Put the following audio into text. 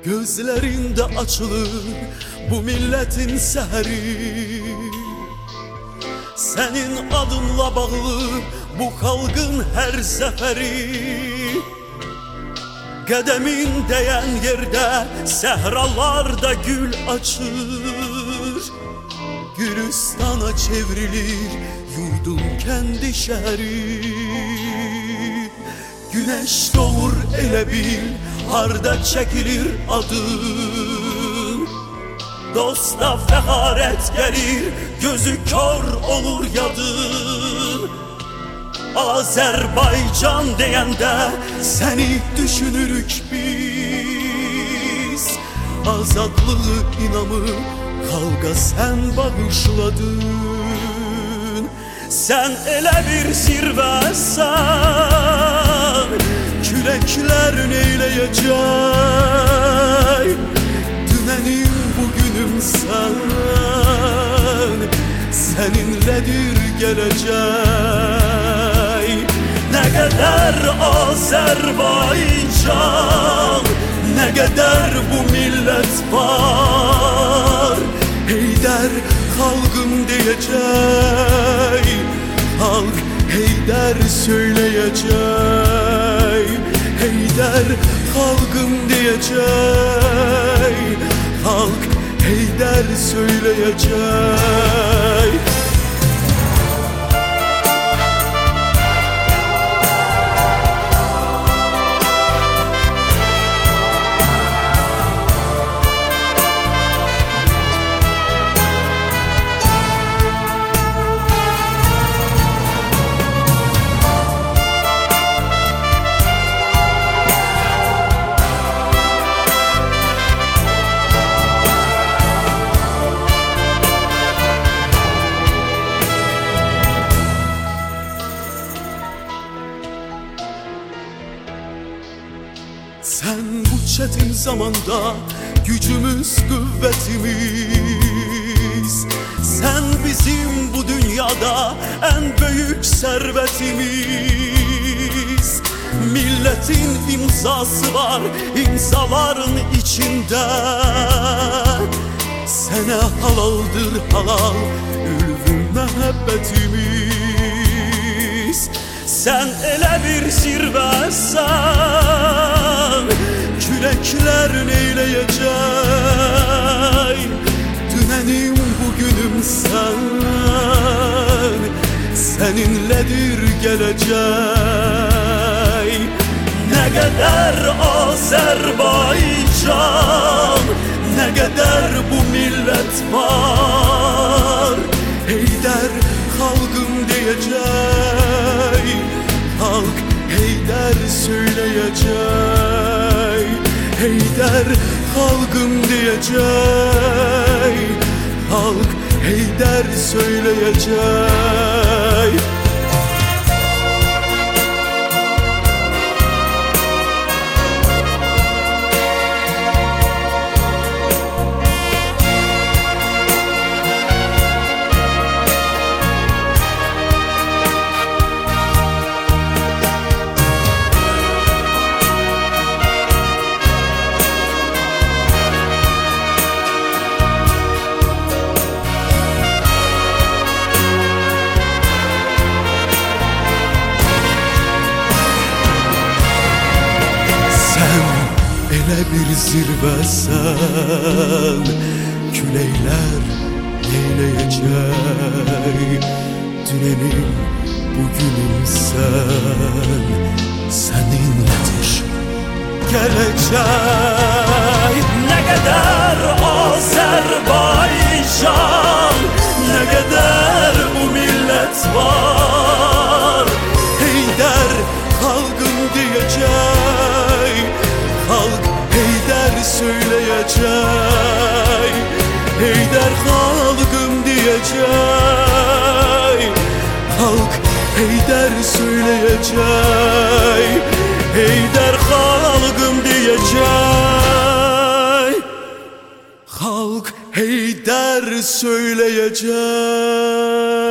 Gözlerinde açılır bu milletin seheri. Senin adınla bağlı bu xalqın her zəfəri. Qədemin dəyən yerdə səhralarda gül açır. Gülüstana çevrilir yurdun kendi şehri. Güneş doğur elə bil harda çekilir adın. Dosta fəxarət gəlir, gözü kör olur yadın. Azerbaycan deyəndə səni düşünürük biz. Azadlığı inamı xalqa sən bağışladın. Sən elə bir zirvəsən, küləklər neyləyəcək? Dünənim bugünüm sən, səninlədir gələcək. Nə qədər Azərbaycan, nə qədər bu millət var. Heydər xalqım deyəcək, xalq Heydər söyləyəcək. Heydər xalqım deyəcək, xalq Heydər söyləyəcək. Sen bu çetin zamanda gücümüz, kuvvetimiz. Sen bizim bu dünyada en büyük servetimiz. Milletin imzası var imzaların içinde. Sana halaldır halal ülvü muhabbetimiz. Sen elə bir zirvəsən, küləklər neyləyəcək? Dünənim bugünüm sən, səninlədir gələcək. Nə qədər Azərbaycan, nə qədər bu millət var. Heydər xalqım deyəcək, xalq Heydər söyləyəcək. Heydər xalqım deyəcək, xalq Heydər söyləyəcək. Elə bir zirvəsən, küləklər neyləyəcək? Dünənim bugünüm sən, səninlədir gələcək. Nə qədər Azərbaycan, nə qədər bu millət var. Heydər xalqım deyəcək, xalq Heydər söyləyəcək. Heydər xalqım deyəcək, xalq Heydər söyləyəcək. Heydər xalqım deyəcək, xalq Heydər söyləyəcək.